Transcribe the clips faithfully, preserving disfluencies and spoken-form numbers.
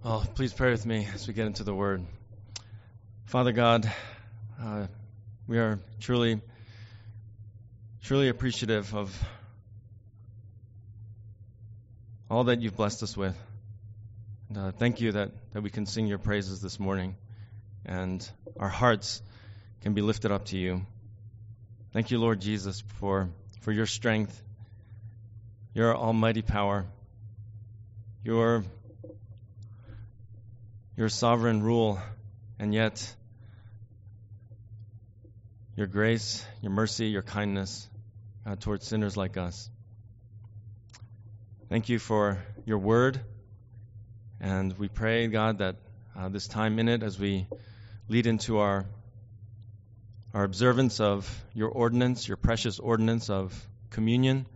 Oh, please pray with me as we get into the Word. Father God, uh, we are truly, truly appreciative of all that you've blessed us with. And, uh, thank you that, that we can sing your praises this morning and our hearts can be lifted up to you. Thank you, Lord Jesus, for, for your strength, your almighty power, your your sovereign rule, and yet your grace, your mercy, your kindness uh, towards sinners like us. Thank you for your word, and we pray, God, that uh, this time in it, as we lead into our our observance of your ordinance, your precious ordinance of communion,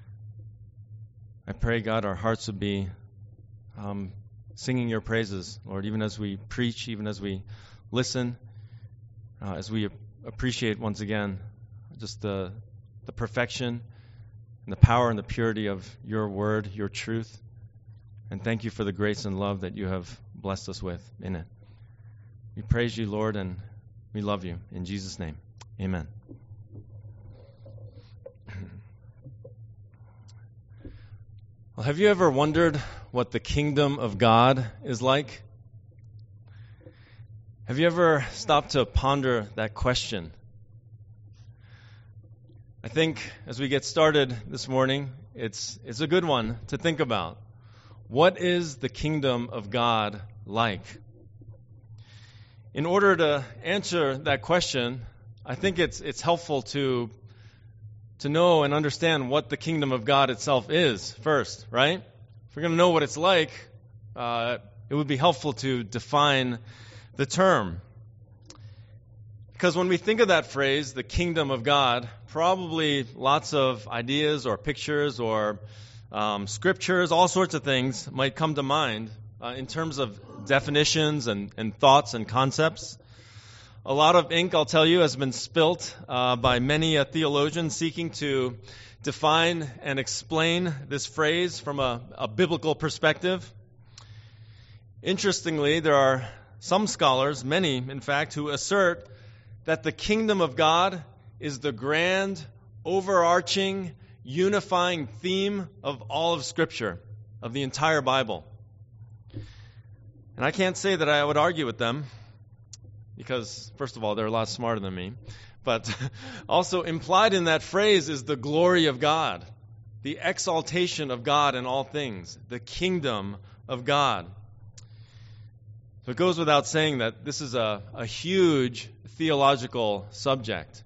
I pray, God, our hearts would be um, singing your praises, Lord, even as we preach, even as we listen, uh, as we appreciate once again just the the perfection and the power and the purity of your word, your truth. And thank you for the grace and love that you have blessed us with in it. We praise you, Lord, and we love you. In Jesus' name, amen. Well, have you ever wondered what the kingdom of God is like? Have you ever stopped to ponder that question? I think as we get started this morning, it's it's a good one to think about. What is the kingdom of God like? In order to answer that question, I think it's it's helpful to to know and understand what the kingdom of God itself is first, right? If we're going to know what it's like, uh, it would be helpful to define the term. Because when we think of that phrase, the kingdom of God, probably lots of ideas or pictures or um, scriptures, all sorts of things might come to mind uh, in terms of definitions and, and thoughts and concepts. A lot of ink, I'll tell you, has been spilt uh, by many a theologian seeking to define and explain this phrase from a, a biblical perspective. Interestingly, there are some scholars, many in fact, who assert that the kingdom of God is the grand, overarching, unifying theme of all of Scripture, of the entire Bible. And I can't say that I would argue with them, because, first of all, they're a lot smarter than me. But also implied in that phrase is the glory of God, the exaltation of God in all things, the kingdom of God. So it goes without saying that this is a, a huge theological subject.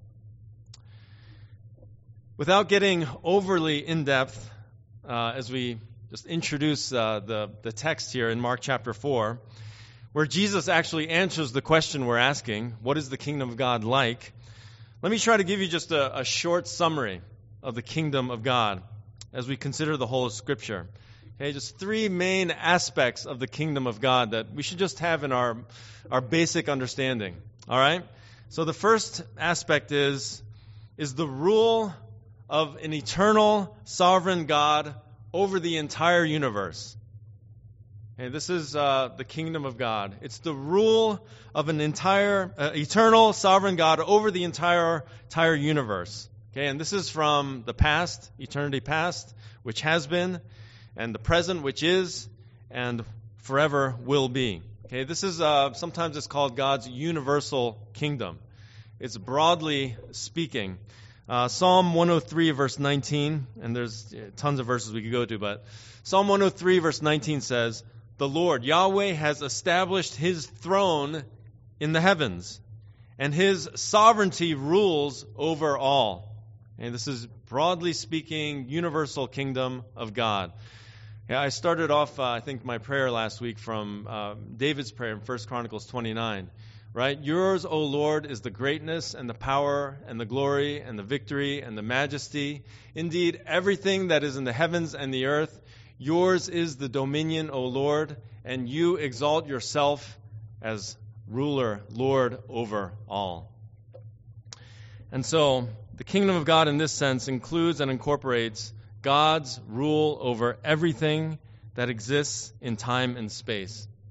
Without getting overly in-depth, uh, as we just introduce uh, the, the text here in Mark chapter four, where Jesus actually answers the question we're asking, what is the kingdom of God like? Let me try to give you just a, a short summary of the kingdom of God as we consider the whole of Scripture. Okay, just three main aspects of the kingdom of God that we should just have in our, our basic understanding. All right? So the first aspect is, is the rule of an eternal, sovereign God over the entire universe. Okay, this is uh, the kingdom of God. It's the rule of an entire, uh, eternal, sovereign God over the entire, entire universe. Okay, and this is from the past, eternity past, which has been, and the present, which is, and forever will be. Okay, this is uh, sometimes it's called God's universal kingdom. It's broadly speaking. Uh, Psalm one oh three, verse nineteen, and there's tons of verses we could go to, but Psalm one oh three, verse nineteen says, "The Lord, Yahweh, has established His throne in the heavens, and His sovereignty rules over all." And this is, broadly speaking, universal kingdom of God. Yeah, I started off, uh, I think, my prayer last week from uh, David's prayer in First Chronicles twenty-nine. Right? "Yours, O Lord, is the greatness and the power and the glory and the victory and the majesty. Indeed, everything that is in the heavens and the earth, yours is the dominion, O Lord, and you exalt yourself as ruler, Lord over all." And so, the kingdom of God in this sense includes and incorporates God's rule over everything that exists in time and space.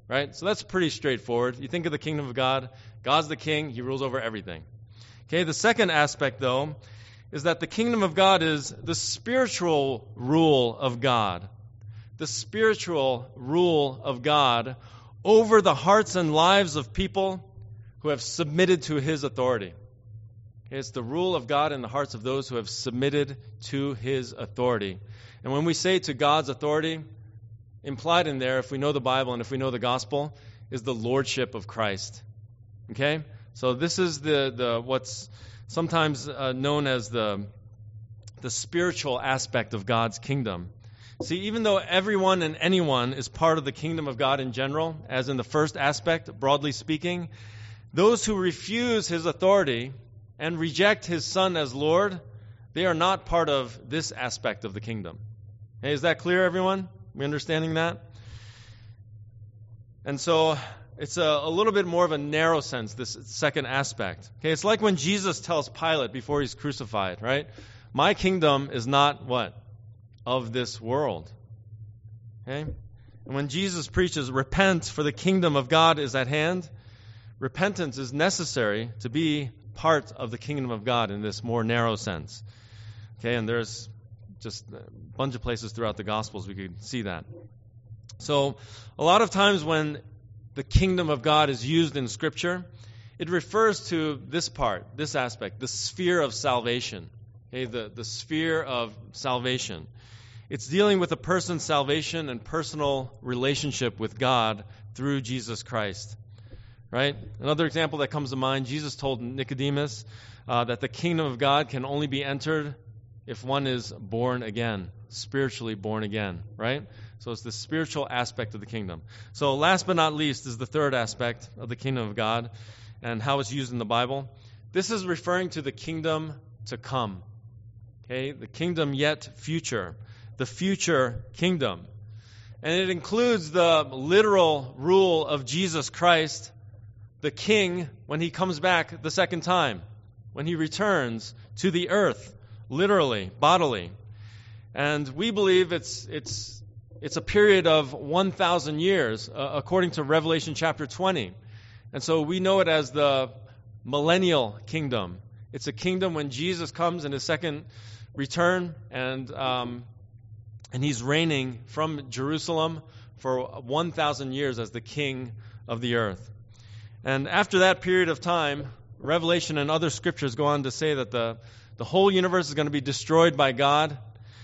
right? So that's pretty straightforward. You think of the kingdom of God, God's the king, he rules over everything. Okay, the second aspect, though, is that the kingdom of God is the spiritual rule of God. The spiritual rule of God over the hearts and lives of people who have submitted to his authority. Okay, it's the rule of God in the hearts of those who have submitted to his authority. And when we say to God's authority, implied in there, if we know the Bible and if we know the gospel, is the lordship of Christ. Okay? So this is the, the what's sometimes uh, known as the, the spiritual aspect of God's kingdom. See, even though everyone and anyone is part of the kingdom of God in general, as in the first aspect, broadly speaking, those who refuse his authority and reject his Son as Lord, they are not part of this aspect of the kingdom. Hey, is that clear, everyone? We understanding that? And so it's a, a little bit more of a narrow sense, this second aspect. Okay, it's like when Jesus tells Pilate before he's crucified, right? My kingdom is not what? Of this world. Okay? And when Jesus preaches, repent, for the kingdom of God is at hand, repentance is necessary to be part of the kingdom of God in this more narrow sense. Okay, and there's just a bunch of places throughout the Gospels we could see that. So, a lot of times when the kingdom of God is used in Scripture, it refers to this part, this aspect, the sphere of salvation. Okay, the, the sphere of salvation. It's dealing with a person's salvation and personal relationship with God through Jesus Christ. Right? Another example that comes to mind, Jesus told Nicodemus uh, that the kingdom of God can only be entered if one is born again, spiritually born again. Right? So it's the spiritual aspect of the kingdom. So last but not least is the third aspect of the kingdom of God and how it's used in the Bible. This is referring to the kingdom to come. Okay? The kingdom yet future. The future kingdom. And it includes the literal rule of Jesus Christ, the king, when he comes back the second time, when he returns to the earth, literally, bodily. And we believe it's it's it's a period of one thousand years, uh, according to Revelation chapter twenty. And so we know it as the millennial kingdom. It's a kingdom when Jesus comes in his second return, and um, and he's reigning from Jerusalem for one thousand years as the king of the earth. And after that period of time, Revelation and other scriptures go on to say that the, the whole universe is going to be destroyed by God.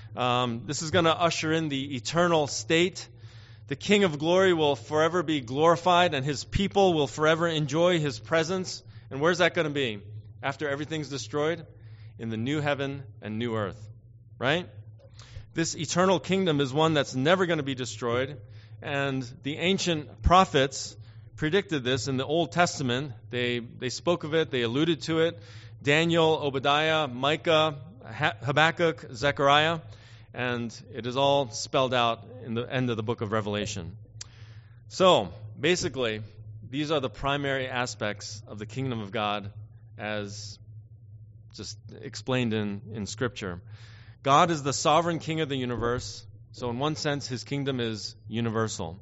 Um, this is going to usher in the eternal state. The King of glory will forever be glorified, and his people will forever enjoy his presence. And where's that going to be? After everything's destroyed? In the new heaven and new earth. Right? This eternal kingdom is one that's never going to be destroyed. And the ancient prophets predicted this in the Old Testament. They they spoke of it, they alluded to it. Daniel, Obadiah, Micah, Habakkuk, Zechariah, and it is all spelled out in the end of the book of Revelation. So, basically, these are the primary aspects of the kingdom of God as just explained in, in Scripture. God is the sovereign king of the universe, so in one sense, his kingdom is universal.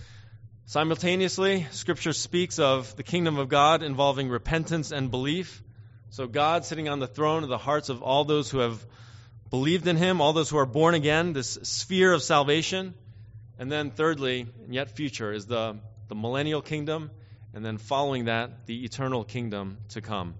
Simultaneously, Scripture speaks of the kingdom of God involving repentance and belief. So God sitting on the throne of the hearts of all those who have believed in him, all those who are born again, this sphere of salvation. And then thirdly, and yet future, is the, the millennial kingdom, and then following that, the eternal kingdom to come.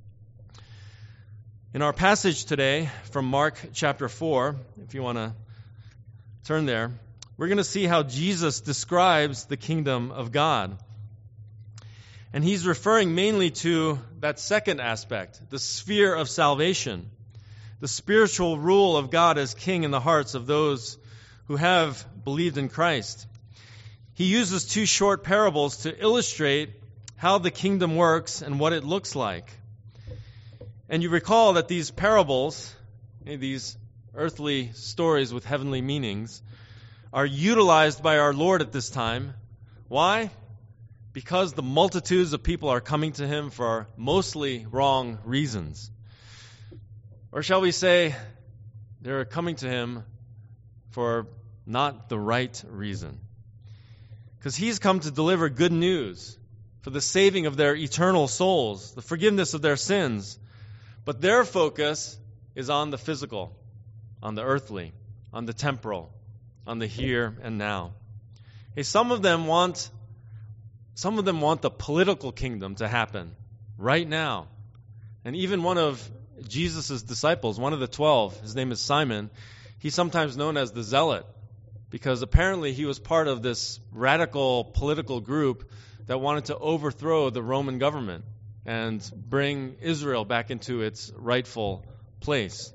In our passage today from Mark chapter four, if you want to turn there, we're going to see how Jesus describes the kingdom of God. And he's referring mainly to that second aspect, the sphere of salvation, the spiritual rule of God as king in the hearts of those who have believed in Christ. He uses two short parables to illustrate how the kingdom works and what it looks like. And you recall that these parables, these earthly stories with heavenly meanings, are utilized by our Lord at this time. Why? Because the multitudes of people are coming to him for mostly wrong reasons. Or shall we say, they're coming to him for not the right reason. because he's come to deliver good news for the saving of their eternal souls, the forgiveness of their sins. But their focus is on the physical, on the earthly, on the temporal, on the here and now. Hey, some of them want some of them want the political kingdom to happen right now. And even one of Jesus' disciples, one of the twelve, his name is Simon, he's sometimes known as the Zealot, because apparently he was part of this radical political group that wanted to overthrow the Roman government and bring Israel back into its rightful place.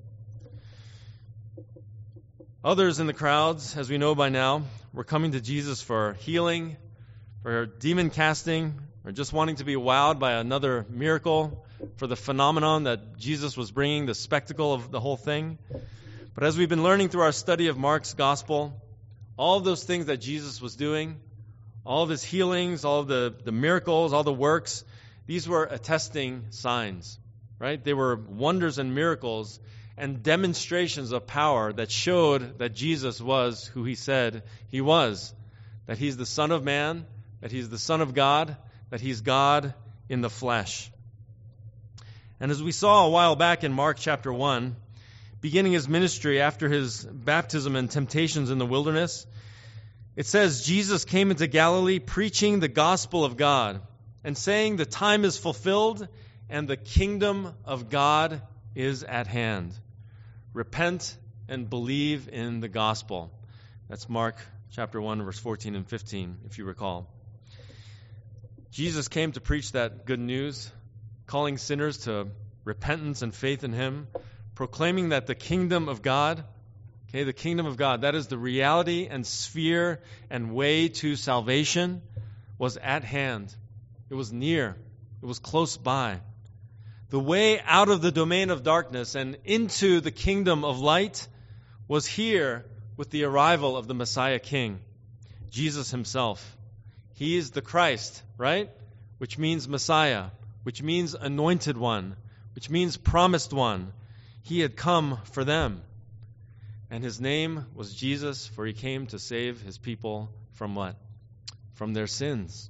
Others in the crowds, as we know by now, were coming to Jesus for healing, for demon casting, or just wanting to be wowed by another miracle, for the phenomenon that Jesus was bringing, the spectacle of the whole thing. But as we've been learning through our study of Mark's gospel, all of those things that Jesus was doing, all of his healings, all of the, the miracles, all the works, these were attesting signs, right? They were wonders and miracles and demonstrations of power that showed that Jesus was who he said he was, that he's the Son of Man, that he's the Son of God, that he's God in the flesh. And as we saw a while back in Mark chapter one, beginning his ministry after his baptism and temptations in the wilderness, it says Jesus came into Galilee preaching the gospel of God and saying the time is fulfilled and the kingdom of God is at hand. Repent and believe in the gospel. That's Mark chapter one, verse fourteen and fifteen, if you recall. Jesus came to preach that good news, calling sinners to repentance and faith in him, proclaiming that the kingdom of God, okay, the kingdom of God, that is the reality and sphere and way to salvation, was at hand. It was near. It was close by. The way out of the domain of darkness and into the kingdom of light was here with the arrival of the Messiah King, Jesus himself. He is the Christ, right? Which means Messiah, which means anointed one, which means promised one. He had come for them. And his name was Jesus, for he came to save his people from what? From their sins.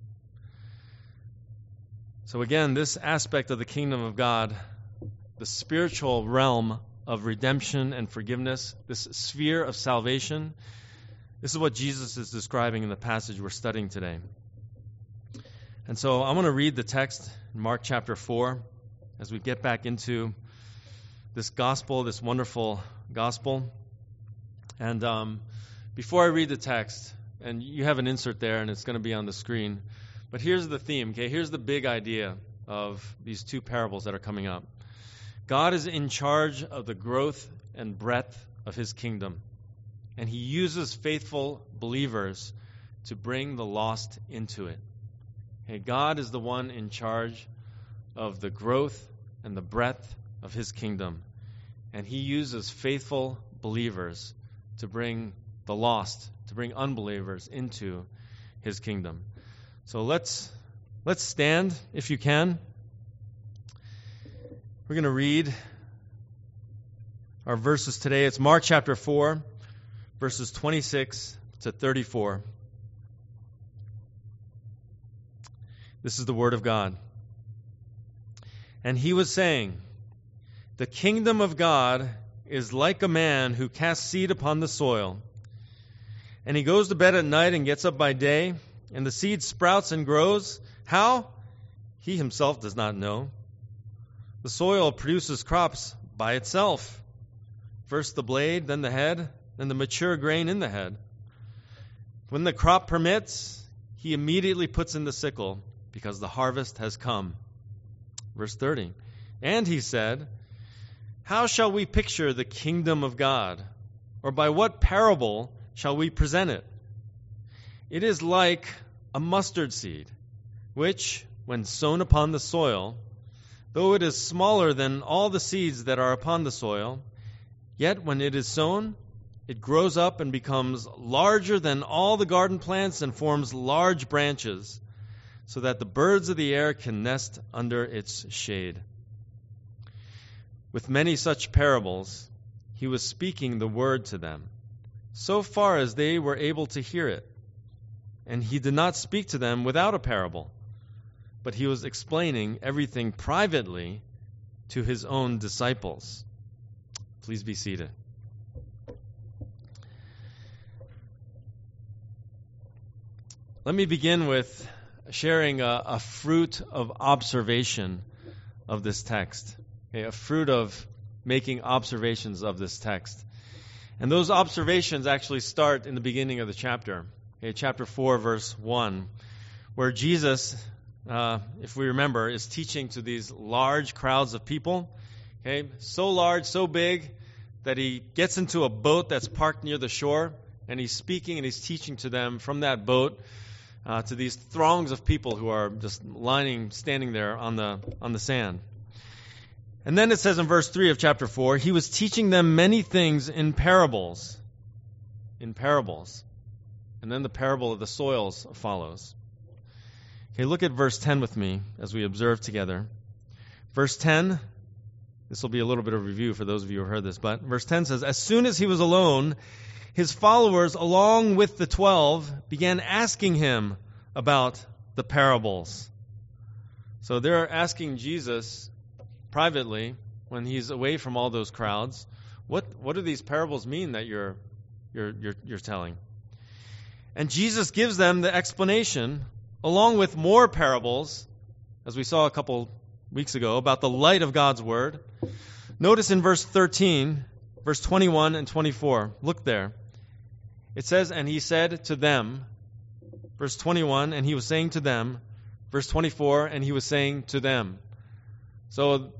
So again, this aspect of the kingdom of God, the spiritual realm of redemption and forgiveness, this sphere of salvation, this is what Jesus is describing in the passage we're studying today. And so I want to read the text in Mark chapter four as we get back into this gospel, this wonderful gospel. And um, before I read the text, and you have an insert there and it's going to be on the screen, but here's the theme, okay? Here's the big idea of these two parables that are coming up. God is in charge of the growth and breadth of his kingdom, and he uses faithful believers to bring the lost into it. Okay, God is the one in charge of the growth and the breadth of his kingdom, and he uses faithful believers to bring the lost, to bring unbelievers into his kingdom. So let's let's stand, if you can. We're going to read our verses today. It's Mark chapter four, verses twenty-six to thirty-four. This is the word of God. And he was saying, "The kingdom of God is like a man who casts seed upon the soil. And he goes to bed at night and gets up by day, and the seed sprouts and grows. How? He himself does not know. The soil produces crops by itself. First the blade, then the head, then the mature grain in the head. When the crop permits, he immediately puts in the sickle, because the harvest has come." Verse thirty. And he said, "How shall we picture the kingdom of God? Or by what parable shall we present it? It is like a mustard seed, which, when sown upon the soil, though it is smaller than all the seeds that are upon the soil, yet when it is sown, it grows up and becomes larger than all the garden plants and forms large branches, so that the birds of the air can nest under its shade." With many such parables, he was speaking the word to them, so far as they were able to hear it. and he did not speak to them without a parable, but he was explaining everything privately to his own disciples. Please be seated. Let me begin with sharing a, a fruit of observation of this text. Okay, a fruit of making observations of this text. And those observations actually start in the beginning of the chapter. Okay, chapter four, verse one, where Jesus, uh, if we remember, is teaching to these large crowds of people. Okay, so large, so big, that he gets into a boat that's parked near the shore, and he's speaking and he's teaching to them from that boat uh, to these throngs of people who are just lining, standing there on the on the sand. And then it says in verse three of chapter four, he was teaching them many things in parables. In parables. And then the parable of the soils follows. Okay, look at verse ten with me as we observe together. Verse ten, this will be a little bit of review for those of you who heard this, but verse ten says, as soon as he was alone, his followers, along with the twelve, began asking him about the parables. So they're asking Jesus privately, when he's away from all those crowds, what what do these parables mean that you're you're you're, you're telling? And Jesus gives them the explanation, along with more parables, as we saw a couple weeks ago, about the light of God's word. Notice in verse thirteen, verse twenty-one and twenty-four. Look there. It says, and he said to them, verse twenty-one, and he was saying to them, verse twenty-four, and he was saying to them. So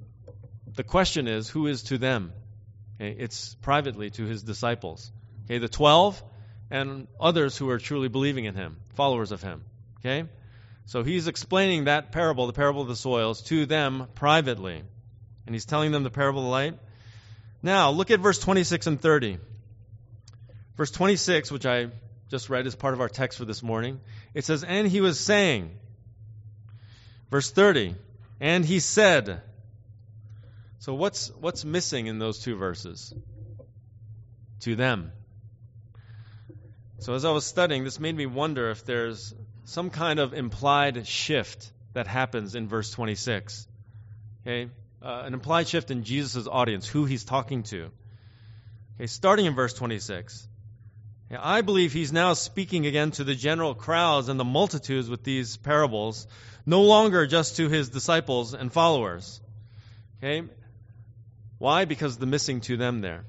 the question is, who is to them? Okay, it's privately to his disciples. Okay, the twelve and others who are truly believing in him, followers of him. Okay, so he's explaining that parable, the parable of the soils, to them privately. And he's telling them the parable of the light. Now, look at verse twenty-six and thirty. Verse twenty-six, which I just read as part of our text for this morning, it says, and he was saying. Verse thirty, and he said. So what's what's missing in those two verses? To them. So as I was studying, this made me wonder if there's some kind of implied shift that happens in verse twenty-six. Okay, uh, an implied shift in Jesus' audience, who he's talking to. Okay, starting in verse twenty-six. Okay, I believe he's now speaking again to the general crowds and the multitudes with these parables, no longer just to his disciples and followers. Okay. Why? Because of the missing to them there.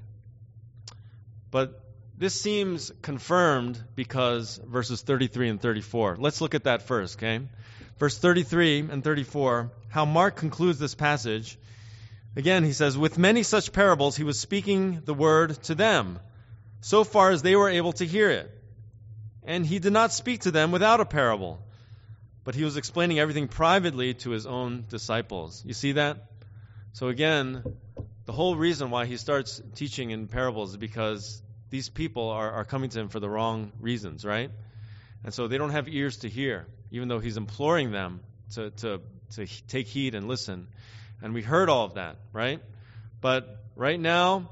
But this seems confirmed because verses thirty-three and thirty-four. Let's look at that first, okay? Verse thirty-three and thirty-four, how Mark concludes this passage. Again, he says, with many such parables, he was speaking the word to them, so far as they were able to hear it. And he did not speak to them without a parable, but he was explaining everything privately to his own disciples. You see that? So again, the whole reason why he starts teaching in parables is because these people are, are coming to him for the wrong reasons, right? And so they don't have ears to hear, even though he's imploring them to, to, to take heed and listen. And we heard all of that, right? But right now,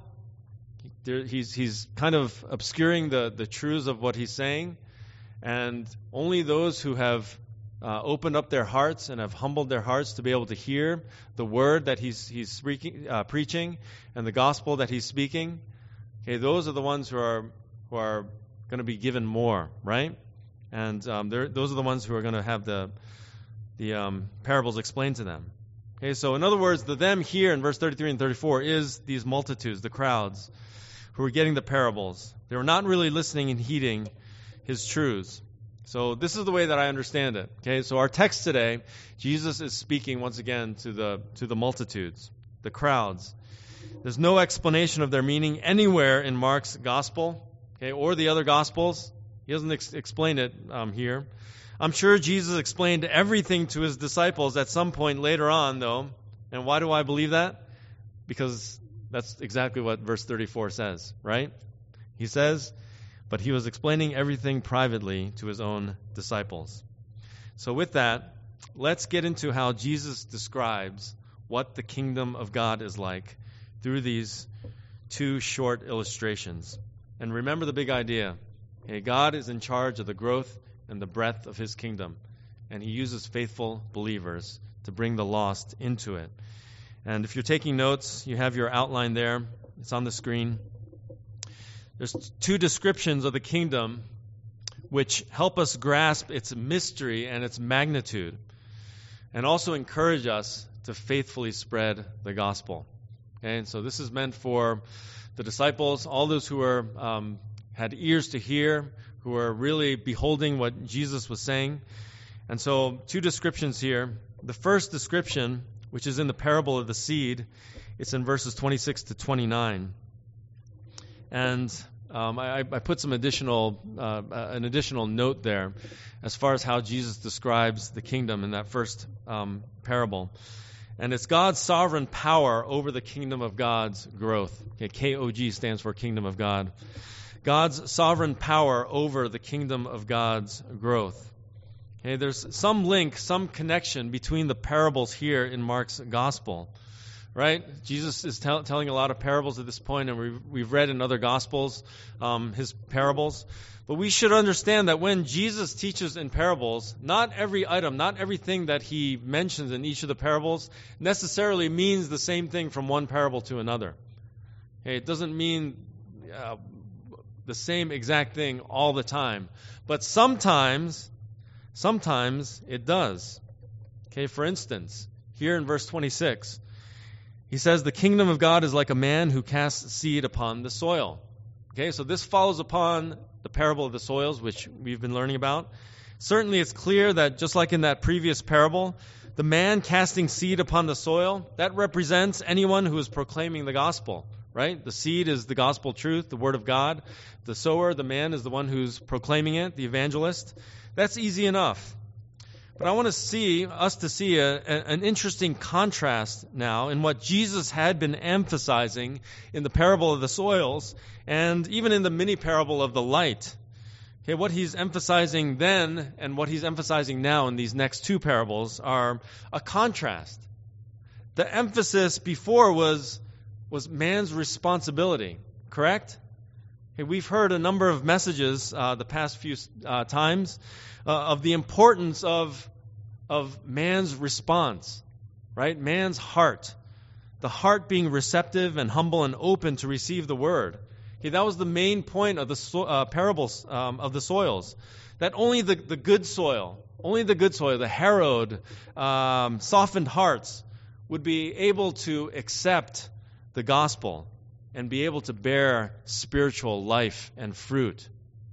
there, he's he's kind of obscuring the, the truths of what he's saying. And only those who have Uh, opened up their hearts and have humbled their hearts to be able to hear the word that he's he's speaking, uh, preaching, and the gospel that he's speaking. Okay, those are the ones who are who are going to be given more, right? And um, those are the ones who are going to have the the um, parables explained to them. Okay, so in other words, the them here in verse thirty-three and thirty-four is these multitudes, the crowds, who are getting the parables. They were not really listening and heeding his truths. So this is the way that I understand it. Okay, so our text today, Jesus is speaking once again to the to the multitudes, the crowds. There's no explanation of their meaning anywhere in Mark's gospel, okay, or the other gospels. He doesn't ex- explain it um, here. I'm sure Jesus explained everything to his disciples at some point later on, though. And why do I believe that? Because that's exactly what verse thirty-four says, right? He says, but he was explaining everything privately to his own disciples. So with that, let's get into how Jesus describes what the kingdom of God is like through these two short illustrations. And remember the big idea. Okay, God is in charge of the growth and the breadth of his kingdom. And he uses faithful believers to bring the lost into it. And if you're taking notes, you have your outline there. It's on the screen. There's two descriptions of the kingdom which help us grasp its mystery and its magnitude, and also encourage us to faithfully spread the gospel. Okay, and so this is meant for the disciples, all those who are um, had ears to hear, who are really beholding what Jesus was saying. And so two descriptions here. The first description, which is in the parable of the seed, it's in verses twenty-six to twenty-nine. And um, I, I put some additional, uh, an additional note there as far as how Jesus describes the kingdom in that first um, parable. And it's God's sovereign power over the kingdom of God's growth. Okay, K O G stands for kingdom of God. God's sovereign power over the kingdom of God's growth. Okay, there's some link, some connection between the parables here in Mark's gospel, right? Jesus is tell, telling a lot of parables at this point, and we've, we've read in other gospels um, his parables. But we should understand that when Jesus teaches in parables, not every item, not everything that he mentions in each of the parables necessarily means the same thing from one parable to another. Okay, it doesn't mean uh, the same exact thing all the time. But sometimes, sometimes it does. Okay, for instance, here in verse twenty-six, he says, the kingdom of God is like a man who casts seed upon the soil. Okay, so this follows upon the parable of the soils, which we've been learning about. Certainly it's clear that just like in that previous parable, the man casting seed upon the soil, that represents anyone who is proclaiming the gospel, right? The seed is the gospel truth, the word of God. The sower, the man, is the one who's proclaiming it, the evangelist. That's easy enough. But I want to see, us to see a, a, an interesting contrast now in what Jesus had been emphasizing in the parable of the soils and even in the mini parable of the light. Okay, what he's emphasizing then and what he's emphasizing now in these next two parables are a contrast. The emphasis before was, was man's responsibility, correct? Okay, we've heard a number of messages uh, the past few uh, times uh, of the importance of of man's response, right? Man's heart. The heart being receptive and humble and open to receive the word. Okay, that was the main point of the so, uh, parables um, of the soils. That only the, the good soil, only the good soil, the harrowed, um, softened hearts would be able to accept the gospel and be able to bear spiritual life and fruit.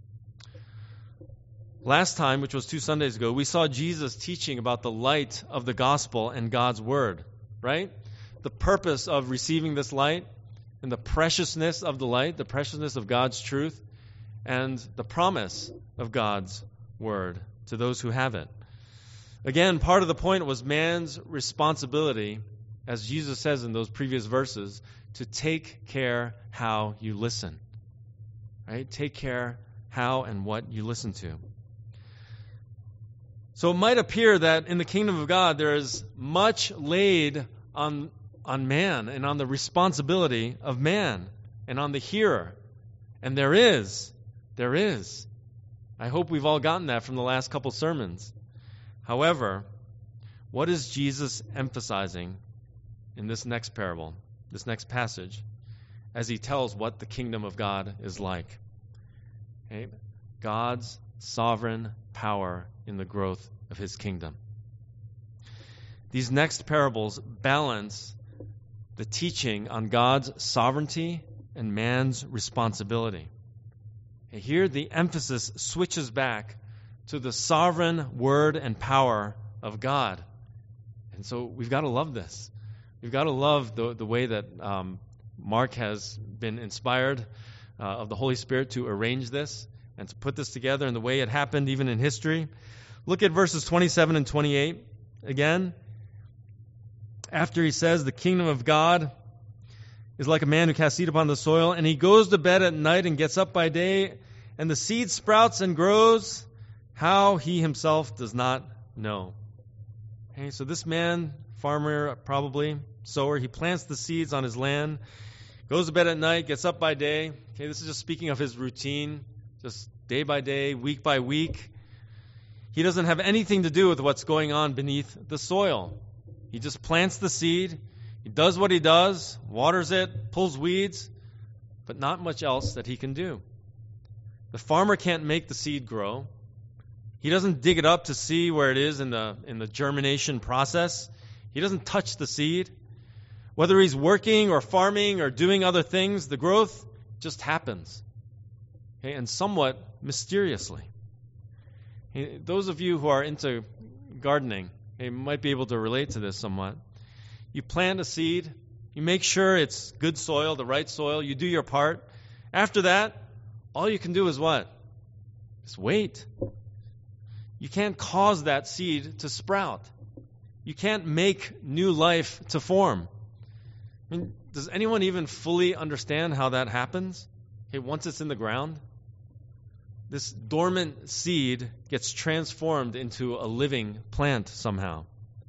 Last time, which was two Sundays ago, we saw Jesus teaching about the light of the gospel and God's word, right? The purpose of receiving this light and the preciousness of the light, the preciousness of God's truth, and the promise of God's word to those who have it. Again, part of the point was man's responsibility, as Jesus says in those previous verses, to take care how you listen, right? Take care how and what you listen to. So it might appear that in the kingdom of God there is much laid on, on man and on the responsibility of man and on the hearer. And there is. There is. I hope we've all gotten that from the last couple sermons. However, what is Jesus emphasizing in this next parable, this next passage, as he tells what the kingdom of God is like? Okay? God's sovereign power in the growth of his kingdom. These next parables balance the teaching on God's sovereignty and man's responsibility. And here the emphasis switches back to the sovereign word and power of God. And so we've got to love this. We've got to love the, the way that um, Mark has been inspired uh, of the Holy Spirit to arrange this and to put this together in the way it happened even in history. Look at verses twenty-seven and twenty-eight again. After he says, the kingdom of God is like a man who casts seed upon the soil, and he goes to bed at night and gets up by day, and the seed sprouts and grows, how he himself does not know. Okay, so this man, farmer probably, sower, he plants the seeds on his land, goes to bed at night, gets up by day. Okay, this is just speaking of his routine, just day by day, week by week. He doesn't have anything to do with what's going on beneath the soil. He just plants the seed. He does what he does, waters it, pulls weeds, but not much else that he can do. The farmer can't make the seed grow. He doesn't dig it up to see where it is in the in the germination process. He doesn't touch the seed. Whether he's working or farming or doing other things, the growth just happens. Okay, and somewhat mysteriously. Okay, those of you who are into gardening, okay, might be able to relate to this somewhat. You plant a seed, you make sure it's good soil, the right soil, you do your part. After that, all you can do is what? Just wait. You can't cause that seed to sprout. You can't make new life to form. I mean, does anyone even fully understand how that happens? Okay, once it's in the ground, this dormant seed gets transformed into a living plant somehow.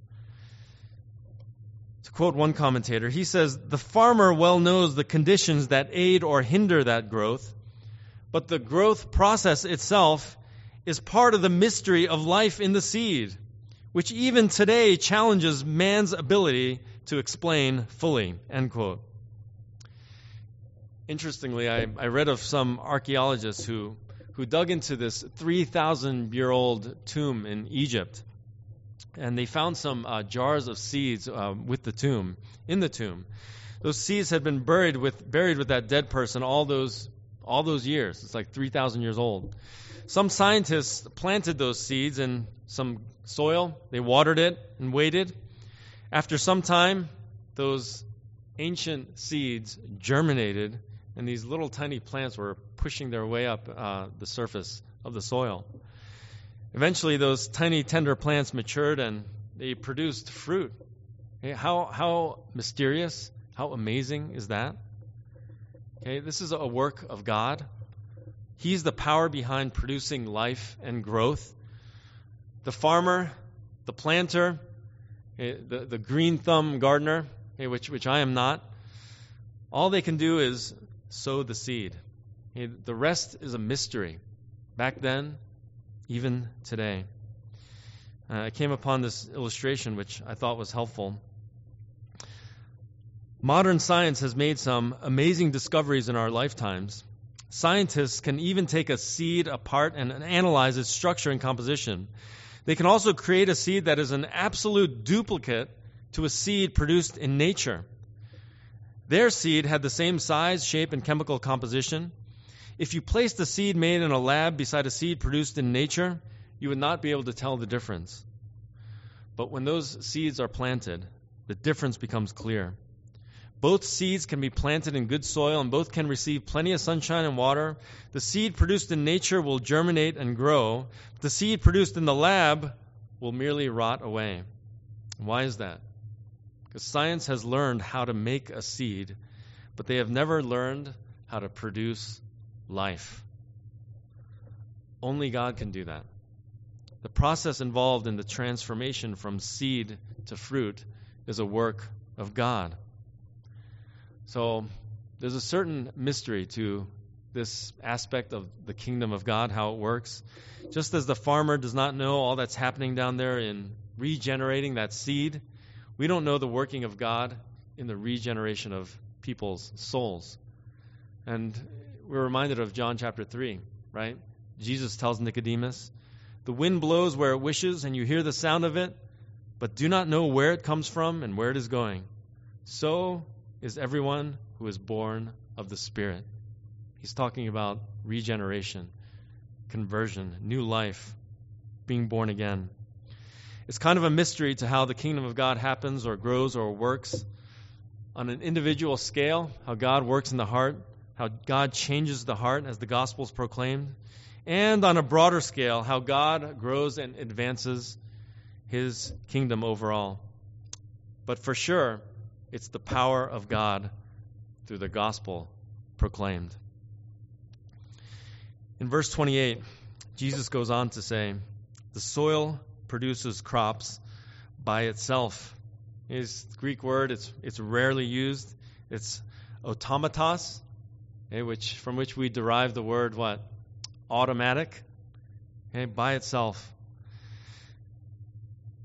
To quote one commentator, he says, "The farmer well knows the conditions that aid or hinder that growth, but the growth process itself is part of the mystery of life in the seed, which even today challenges man's ability to explain fully." End quote. Interestingly, I, I read of some archaeologists who, who dug into this three thousand year old tomb in Egypt. And they found some uh, jars of seeds uh, with the tomb, in the tomb. Those seeds had been buried with buried with that dead person all those all those years. It's like three thousand years old. Some scientists planted those seeds in some soil. They watered it and waited. After some time, those ancient seeds germinated, and these little tiny plants were pushing their way up uh, the surface of the soil. Eventually, those tiny, tender plants matured, and they produced fruit. Okay, how how mysterious, how amazing is that? Okay, this is a work of God. He's the power behind producing life and growth. The farmer, the planter, the, the green thumb gardener, which, which I am not, all they can do is sow the seed. The rest is a mystery. Back then, even today. Uh, I came upon this illustration, which I thought was helpful. Modern science has made some amazing discoveries in our lifetimes. Scientists can even take a seed apart and analyze its structure and composition. They can also create a seed that is an absolute duplicate to a seed produced in nature. Their seed had the same size, shape, and chemical composition. If you placed a seed made in a lab beside a seed produced in nature, you would not be able to tell the difference. But when those seeds are planted, the difference becomes clear. Both seeds can be planted in good soil, and both can receive plenty of sunshine and water. The seed produced in nature will germinate and grow. The seed produced in the lab will merely rot away. Why is that? Because science has learned how to make a seed, but they have never learned how to produce life. Only God can do that. The process involved in the transformation from seed to fruit is a work of God. So there's a certain mystery to this aspect of the kingdom of God, how it works. Just as the farmer does not know all that's happening down there in regenerating that seed, we don't know the working of God in the regeneration of people's souls. And we're reminded of John chapter three, right? Jesus tells Nicodemus, "The wind blows where it wishes, and you hear the sound of it, but do not know where it comes from and where it is going. So is everyone who is born of the Spirit." He's talking about regeneration, conversion, new life, being born again. It's kind of a mystery to how the kingdom of God happens or grows or works on an individual scale, how God works in the heart, how God changes the heart as the gospel is proclaimed, and on a broader scale, how God grows and advances his kingdom overall. But for sure, it's the power of God through the gospel proclaimed. In verse twenty-eight, Jesus goes on to say, "The soil produces crops by itself." It's the Greek word, it's it's rarely used. It's automatos, okay, which from which we derive the word what? Automatic, okay, by itself.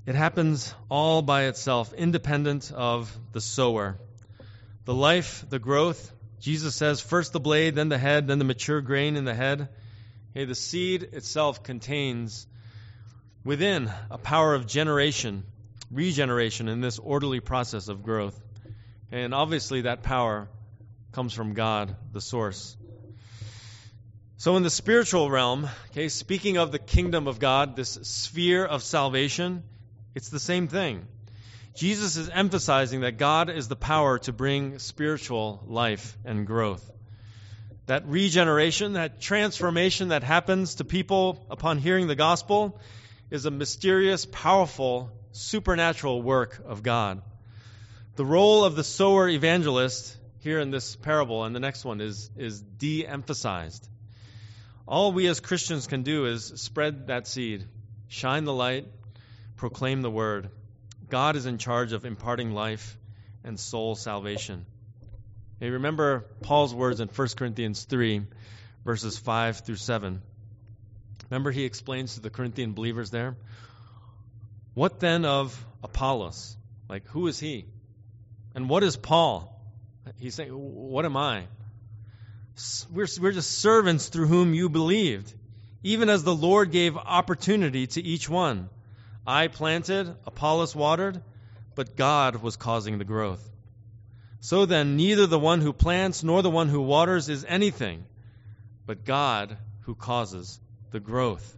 It happens all by itself, independent of the sower. The life, the growth, Jesus says, first the blade, then the head, then the mature grain in the head. Okay, the seed itself contains within a power of generation, regeneration in this orderly process of growth. And obviously that power comes from God, the source. So in the spiritual realm, okay, speaking of the kingdom of God, this sphere of salvation, it's the same thing. Jesus is emphasizing that God is the power to bring spiritual life and growth. That regeneration, that transformation that happens to people upon hearing the gospel is a mysterious, powerful, supernatural work of God. The role of the sower evangelist here in this parable and the next one is, is de-emphasized. All we as Christians can do is spread that seed, shine the light, proclaim the word. God is in charge of imparting life and soul salvation. Hey, remember Paul's words in First Corinthians three, verses five through seven. Remember he explains to the Corinthian believers there, what then of Apollos? Like, who is he? And what is Paul? He's saying, what am I? We're, we're just servants through whom you believed, even as the Lord gave opportunity to each one. I planted, Apollos watered, but God was causing the growth. So then, neither the one who plants nor the one who waters is anything, but God who causes the growth.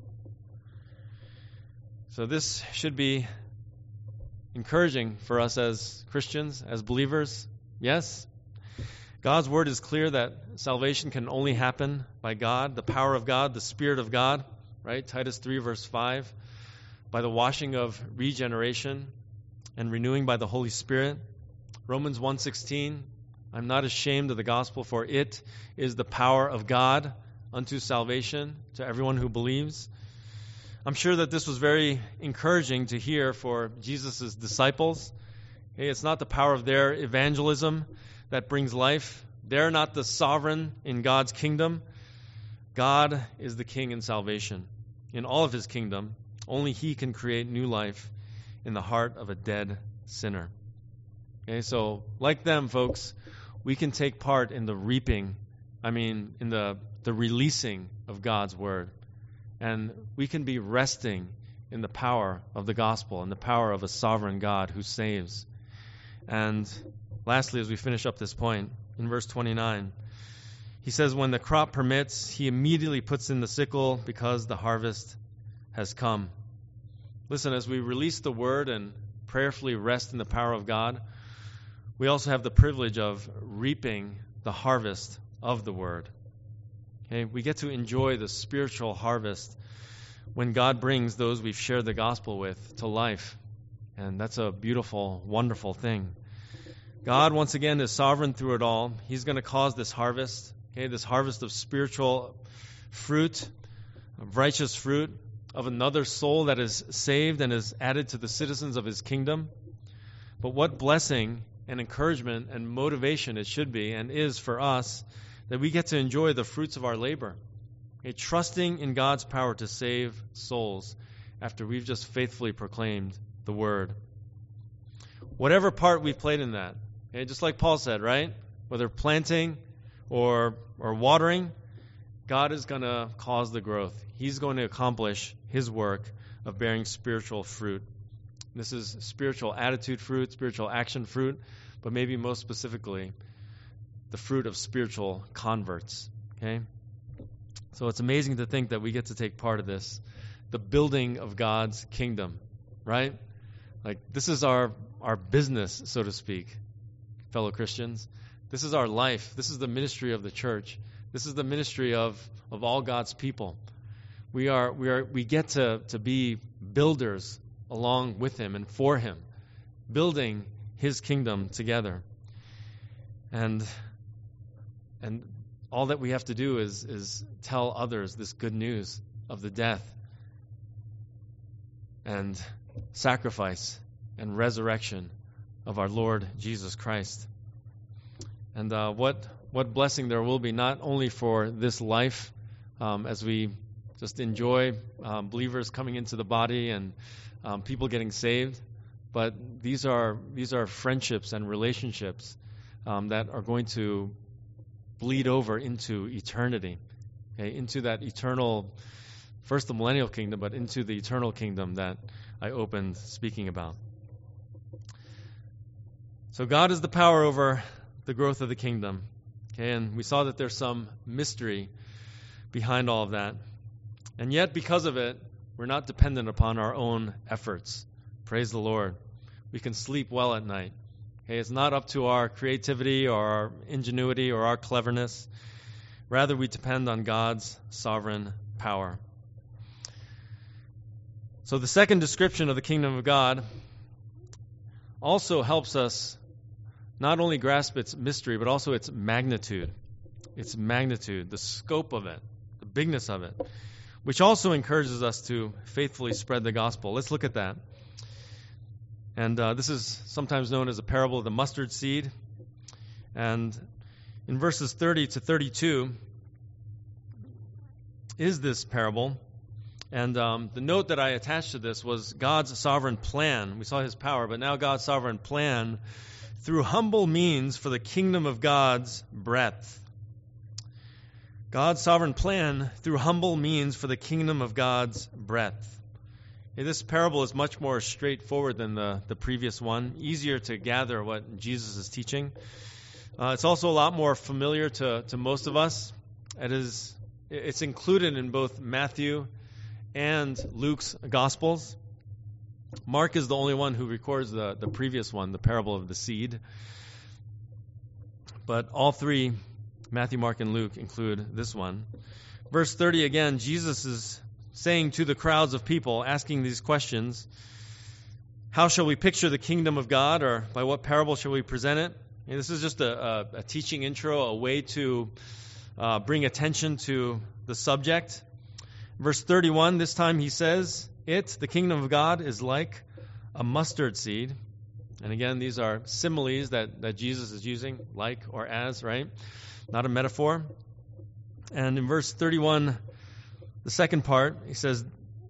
So this should be encouraging for us as Christians, as believers. Yes, God's word is clear that salvation can only happen by God, the power of God, the Spirit of God, right? Titus three, verse five. By the washing of regeneration and renewing by the Holy Spirit. Romans one sixteen, I'm not ashamed of the gospel, for it is the power of God unto salvation to everyone who believes. I'm sure that this was very encouraging to hear for Jesus' disciples. Hey, it's not the power of their evangelism that brings life. They're not the sovereign in God's kingdom. God is the king in salvation. In all of his kingdom, only he can create new life in the heart of a dead sinner. Okay, so like them, folks, we can take part in the reaping, I mean, in the, the releasing of God's word. And we can be resting in the power of the gospel and the power of a sovereign God who saves. And lastly, as we finish up this point, in verse twenty-nine, he says, when the crop permits, he immediately puts in the sickle because the harvest has come. Listen, as we release the word and prayerfully rest in the power of God, we also have the privilege of reaping the harvest of the word. Okay, we get to enjoy the spiritual harvest when God brings those we've shared the gospel with to life. And that's a beautiful, wonderful thing. God, once again, is sovereign through it all. He's going to cause this harvest, okay, this harvest of spiritual fruit, of righteous fruit, of another soul that is saved and is added to the citizens of his kingdom. But what blessing and encouragement and motivation it should be and is for us that we get to enjoy the fruits of our labor, okay, trusting in God's power to save souls after we've just faithfully proclaimed the word. Whatever part we've played in that, okay, just like Paul said, right? Whether planting or or watering, God is going to cause the growth. He's going to accomplish his work of bearing spiritual fruit. This is spiritual attitude fruit, spiritual action fruit, but maybe most specifically, the fruit of spiritual converts. Okay? So it's amazing to think that we get to take part of this, the building of God's kingdom, right? Like, this is our, our business, so to speak, fellow Christians. This is our life. This is the ministry of the church. This is the ministry of, of all God's people. We are we are we get to, to be builders along with him and for him, building his kingdom together. And and all that we have to do is is tell others this good news of the death and sacrifice and resurrection of our Lord Jesus Christ. And uh, what what blessing there will be, not only for this life um, as we just enjoy um, believers coming into the body and um, people getting saved. But these are these are friendships and relationships um, that are going to bleed over into eternity, okay, into that eternal, first the millennial kingdom, but into the eternal kingdom that I opened speaking about. So God is the power over the growth of the kingdom. Okay, and we saw that there's some mystery behind all of that. And yet, because of it, we're not dependent upon our own efforts. Praise the Lord. We can sleep well at night. Okay, it's not up to our creativity or our ingenuity or our cleverness. Rather, we depend on God's sovereign power. So the second description of the kingdom of God also helps us not only grasp its mystery, but also its magnitude. Its magnitude, the scope of it, the bigness of it, which also encourages us to faithfully spread the gospel. Let's look at that. And uh, this is sometimes known as a parable of the mustard seed. And in verses thirty to thirty-two is this parable. And um, the note that I attached to this was God's sovereign plan. We saw his power, but now God's sovereign plan through humble means for the kingdom of God's breadth. God's sovereign plan through humble means for the kingdom of God's breadth. Okay, this parable is much more straightforward than the, the previous one, easier to gather what Jesus is teaching. Uh, it's also a lot more familiar to, to most of us. It is, it's included in both Matthew and Luke's Gospels. Mark is the only one who records the, the previous one, the parable of the seed. But all three, Matthew, Mark, and Luke, include this one. Verse thirty again, Jesus is saying to the crowds of people, asking these questions, how shall we picture the kingdom of God, or by what parable shall we present it? And this is just a, a, a teaching intro, a way to uh, bring attention to the subject. Verse thirty-one, this time he says, It, the kingdom of God, is like a mustard seed. And again, these are similes that, that Jesus is using, like or as, right? Not a metaphor. And in verse thirty-one, the second part, he says,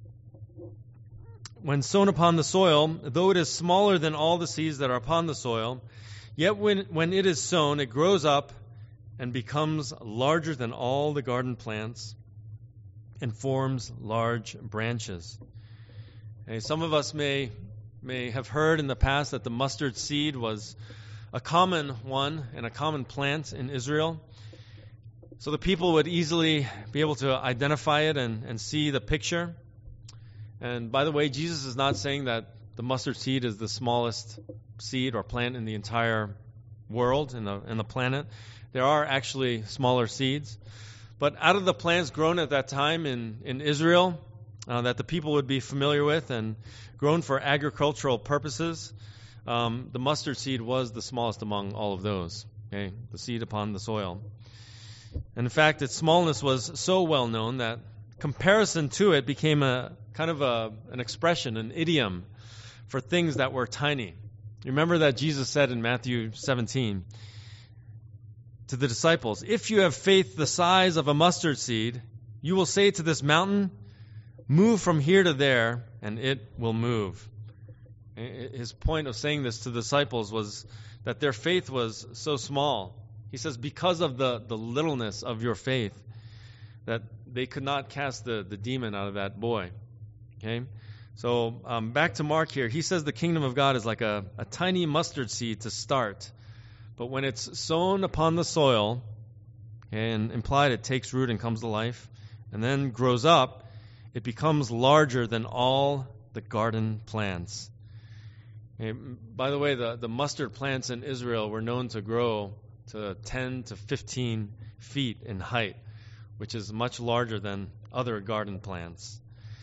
when sown upon the soil, though it is smaller than all the seeds that are upon the soil, yet when, when it is sown, it grows up and becomes larger than all the garden plants and forms large branches. Okay, some of us may may have heard in the past that the mustard seed was a common one and a common plant in Israel. So the people would easily be able to identify it and, and see the picture. And by the way, Jesus is not saying that the mustard seed is the smallest seed or plant in the entire world, in the, in the planet. There are actually smaller seeds. But out of the plants grown at that time in, in Israel, uh, that the people would be familiar with and grown for agricultural purposes, um, the mustard seed was the smallest among all of those, okay, the seed upon the soil. And in fact, its smallness was so well known that comparison to it became a kind of a, an expression, an idiom for things that were tiny. You remember that Jesus said in Matthew seventeen to the disciples, if you have faith the size of a mustard seed, you will say to this mountain, move from here to there, and it will move. His point of saying this to the disciples was that their faith was so small. He says, because of the, the littleness of your faith, that they could not cast the, the demon out of that boy. Okay? So um, back to Mark here. He says the kingdom of God is like a, a tiny mustard seed to start. But when it's sown upon the soil, okay, and implied it takes root and comes to life, and then grows up, it becomes larger than all the garden plants. Okay, by the way, the, the mustard plants in Israel were known to grow to ten to fifteen feet in height, which is much larger than other garden plants.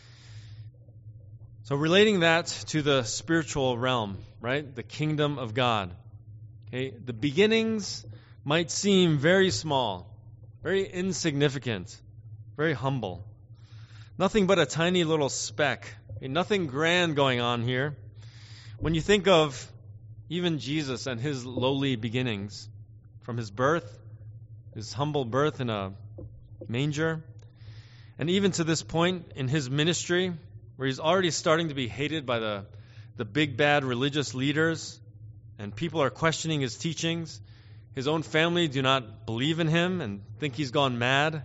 So relating that to the spiritual realm, right? The kingdom of God. Okay, the beginnings might seem very small, very insignificant, very humble. Nothing but a tiny little speck. Okay, nothing grand going on here. When you think of even Jesus and his lowly beginnings, from his birth, his humble birth in a manger, And even to this point in his ministry, where he's already starting to be hated by the, the big bad religious leaders, and people are questioning his teachings, his own family do not believe in him and think he's gone mad.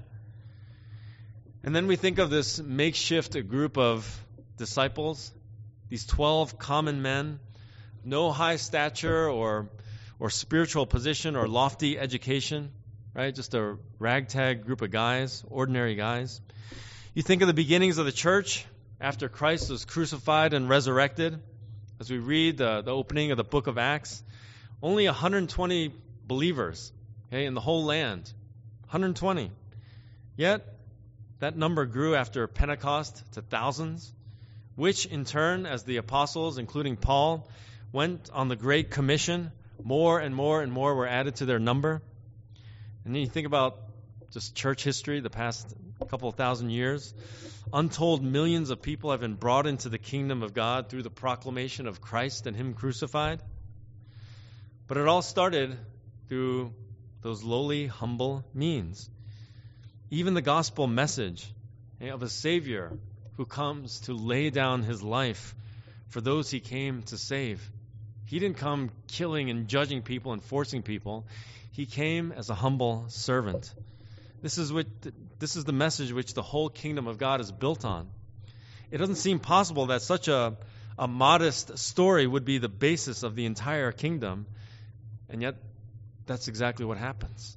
And then we think of this makeshift group of disciples, these twelve common men, no high stature or or spiritual position or lofty education, right? Just a ragtag group of guys, ordinary guys. You think of the beginnings of the church after Christ was crucified and resurrected. As we read the, the opening of the book of Acts, only one hundred twenty believers, okay, in the whole land. one hundred twenty. Yet, that number grew after Pentecost to thousands, which in turn, as the apostles, including Paul, went on the Great Commission, more and more and more were added to their number. And then you think about just church history, the past couple of thousand years. Untold millions of people have been brought into the kingdom of God through the proclamation of Christ and Him crucified. But it all started through those lowly, humble means. Even the gospel message of a Savior who comes to lay down His life for those He came to save. He didn't come killing and judging people and forcing people. He came as a humble servant. This is what this is the message which the whole kingdom of God is built on. It doesn't seem possible that such a, a modest story would be the basis of the entire kingdom, and yet that's exactly what happens.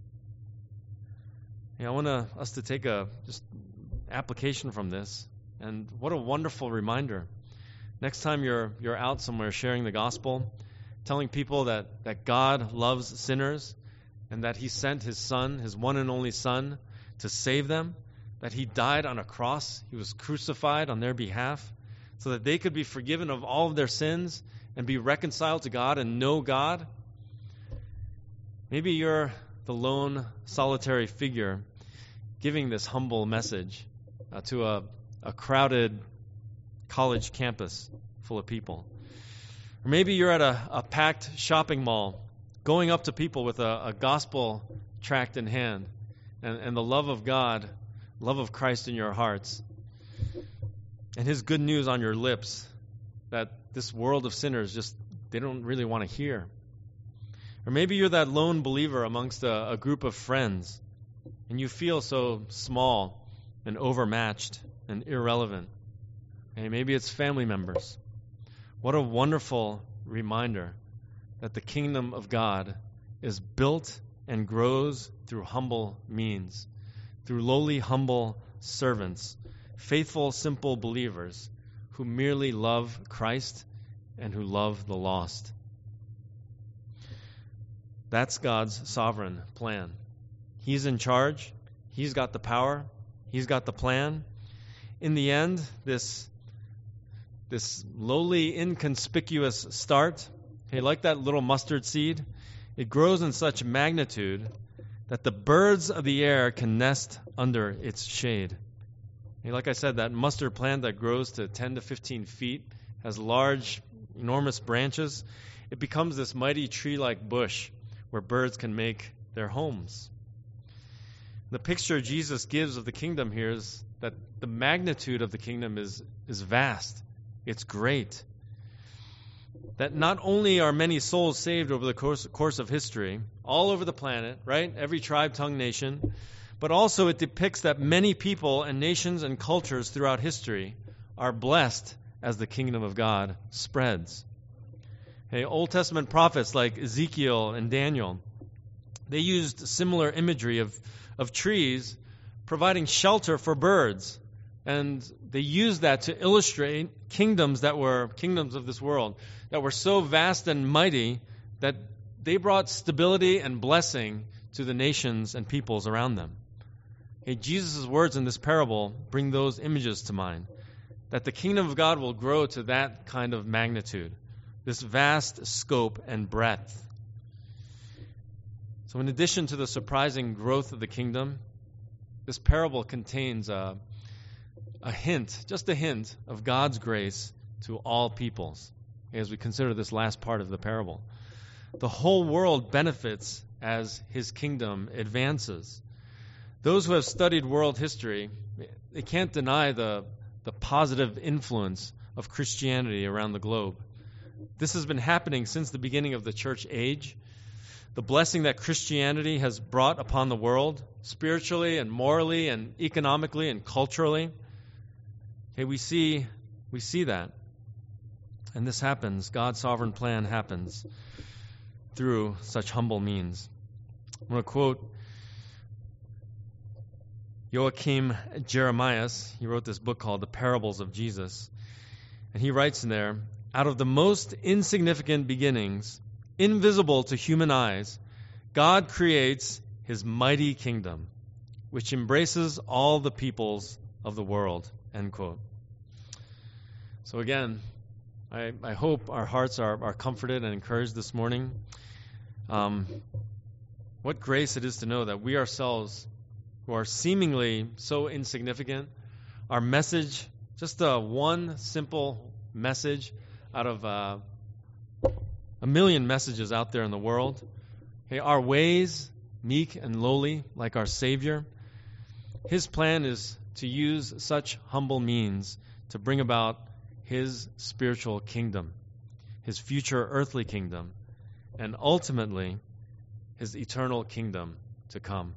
You know, I want to, us to take a just application from this, and what a wonderful reminder. Next time you're you're out somewhere sharing the gospel, telling people that, that God loves sinners and that He sent His Son, His one and only Son, to save them, that He died on a cross, He was crucified on their behalf, so that they could be forgiven of all of their sins and be reconciled to God and know God. Maybe you're the lone, solitary figure giving this humble message uh, to a, a crowded college campus full of people. Or maybe you're at a, a packed shopping mall, going up to people with a, a gospel tract in hand and, and the love of God, love of Christ in your hearts, and His good news on your lips that this world of sinners just, they don't really want to hear. Or maybe you're that lone believer amongst a, a group of friends, and you feel so small and overmatched and irrelevant. And maybe it's family members. What a wonderful reminder that the kingdom of God is built and grows through humble means, through lowly, humble servants, faithful, simple believers who merely love Christ and who love the lost. That's God's sovereign plan. He's in charge. He's got the power. He's got the plan. In the end, this, this lowly, inconspicuous start, hey, like that little mustard seed, it grows in such magnitude that the birds of the air can nest under its shade. Hey, like I said, that mustard plant that grows to ten to fifteen feet, has large, enormous branches. It becomes this mighty tree-like bush where birds can make their homes. The picture Jesus gives of the kingdom here is that the magnitude of the kingdom is, is vast. It's great. That not only are many souls saved over the course, course of history, all over the planet, right? Every tribe, tongue, nation, but also it depicts that many people and nations and cultures throughout history are blessed as the kingdom of God spreads. Hey, Old Testament prophets like Ezekiel and Daniel, they used similar imagery of, of trees providing shelter for birds. And they used that to illustrate kingdoms that were kingdoms of this world that were so vast and mighty that they brought stability and blessing to the nations and peoples around them. Hey, Jesus' words in this parable bring those images to mind, that the kingdom of God will grow to that kind of magnitude, this vast scope and breadth. So in addition to the surprising growth of the kingdom, this parable contains a, a hint, just a hint, of God's grace to all peoples as we consider this last part of the parable. The whole world benefits as His kingdom advances. Those who have studied world history they can't deny the the positive influence of Christianity around the globe. This has been happening since the beginning of the church age. The blessing that Christianity has brought upon the world, spiritually and morally and economically and culturally. Okay, we see we see that. And this happens, God's sovereign plan happens through such humble means. I'm going to quote Joachim Jeremias. He wrote this book called The Parables of Jesus. And he writes in there, out of the most insignificant beginnings, invisible to human eyes, God creates his mighty kingdom, which embraces all the peoples of the world. End quote. So again, I, I hope our hearts are, are comforted and encouraged this morning. Um, what grace it is to know that we ourselves, who are seemingly so insignificant, our message, just a one simple message out of uh, a million messages out there in the world. Okay, our ways, meek and lowly, like our Savior. His plan is to use such humble means to bring about his spiritual kingdom, his future earthly kingdom, and ultimately his eternal kingdom to come.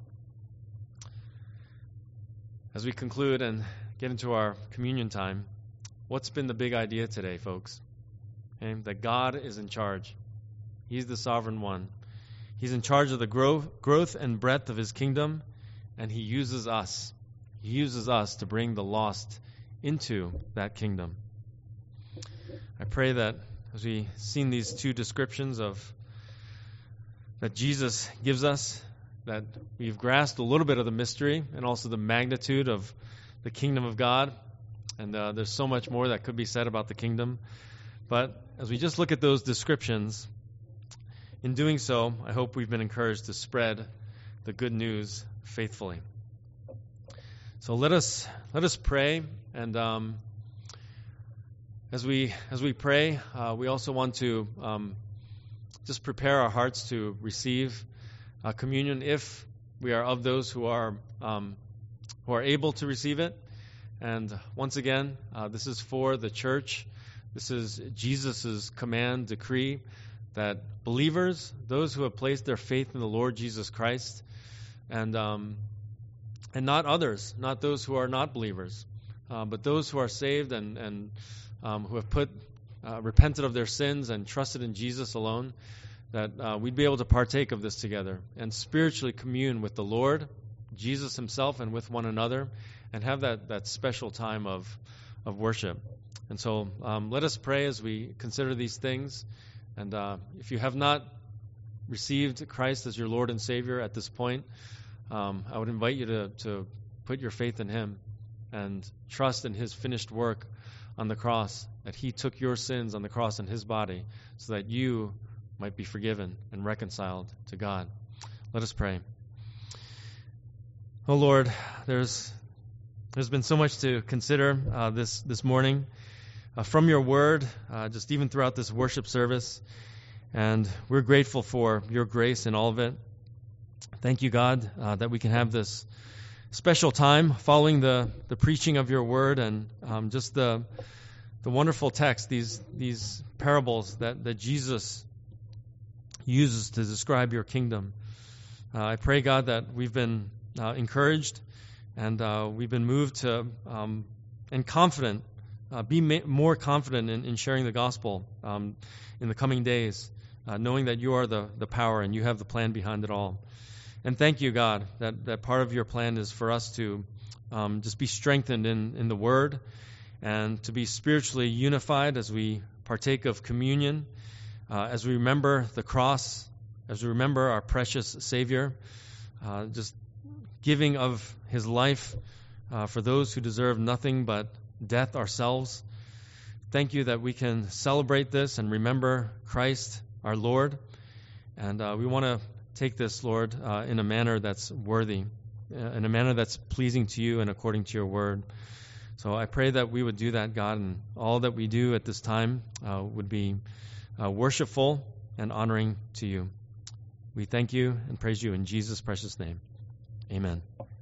As we conclude and get into our communion time, what's been the big idea today, folks? Okay, that God is in charge. He's the sovereign one. He's in charge of the growth, growth and breadth of his kingdom, and he uses us. He uses us to bring the lost into that kingdom. I pray that as we've seen these two descriptions of that Jesus gives us, that we've grasped a little bit of the mystery and also the magnitude of the kingdom of God. And uh, there's so much more that could be said about the kingdom. But as we just look at those descriptions, in doing so, I hope we've been encouraged to spread the good news faithfully. So let us let us pray, and um, as we as we pray, uh, we also want to um, just prepare our hearts to receive uh, communion if we are of those who are um, who are able to receive it. And once again, uh, this is for the church. This is Jesus' command, decree, that believers, those who have placed their faith in the Lord Jesus Christ, and um, and not others, not those who are not believers, uh, but those who are saved and and um, who have put uh, repented of their sins and trusted in Jesus alone, that uh, we'd be able to partake of this together and spiritually commune with the Lord, Jesus himself, and with one another, and have that, that special time of of worship. And so um, let us pray as we consider these things. And uh, if you have not received Christ as your Lord and Savior at this point, um, I would invite you to, to put your faith in him and trust in his finished work on the cross, that he took your sins on the cross in his body so that you might be forgiven and reconciled to God. Let us pray. Oh Lord, there's there's been so much to consider uh, this this morning. Uh, from your word, uh, just even throughout this worship service. And we're grateful for your grace in all of it. Thank you, God, uh, that we can have this special time following the, the preaching of your word and um, just the the wonderful text, these these parables that, that Jesus uses to describe your kingdom. Uh, I pray, God, that we've been uh, encouraged and uh, we've been moved to um, and confident Uh, be ma- more confident in, in sharing the gospel um, in the coming days, uh, knowing that you are the, the power and you have the plan behind it all. And thank you, God, that, that part of your plan is for us to um, just be strengthened in, in the Word and to be spiritually unified as we partake of communion, uh, as we remember the cross, as we remember our precious Savior, uh, just giving of his life uh, for those who deserve nothing but death ourselves. Thank you that we can celebrate this and remember Christ, our Lord. And uh, we want to take this, Lord, uh, in a manner that's worthy, uh, in a manner that's pleasing to you and according to your word. So I pray that we would do that, God, and all that we do at this time uh, would be uh, worshipful and honoring to you. We thank you and praise you in Jesus' precious name. Amen.